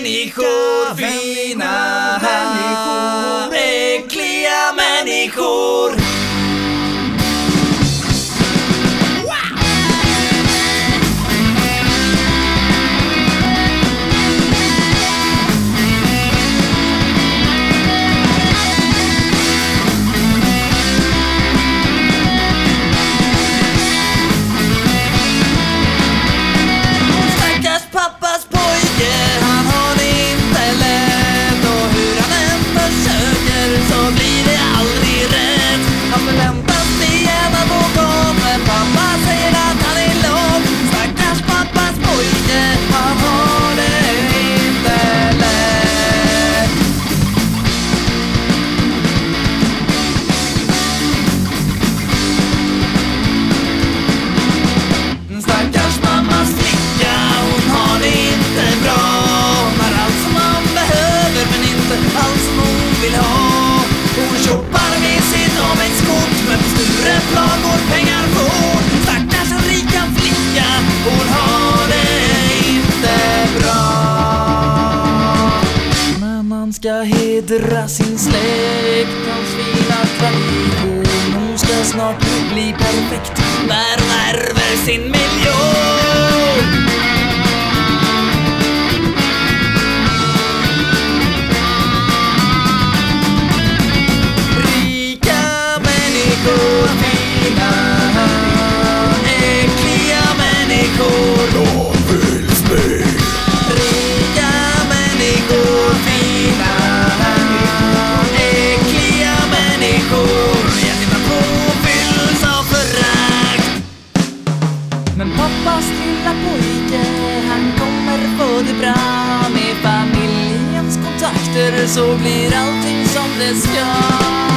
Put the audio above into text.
människor, fina människor, äckliga människor. Ska hedra sin släkt, hans fina tradition. Hon ska snart bli perfekt när hon ärver sin miljon. Rika människor, fina, äckliga människor. De vill spela. Rika människor, fina, äckliga människor. Hjärtat påfylls av förakt. Men pappas lilla pojke, han kommer få det bra. Med familjens kontakter så blir allting som det ska.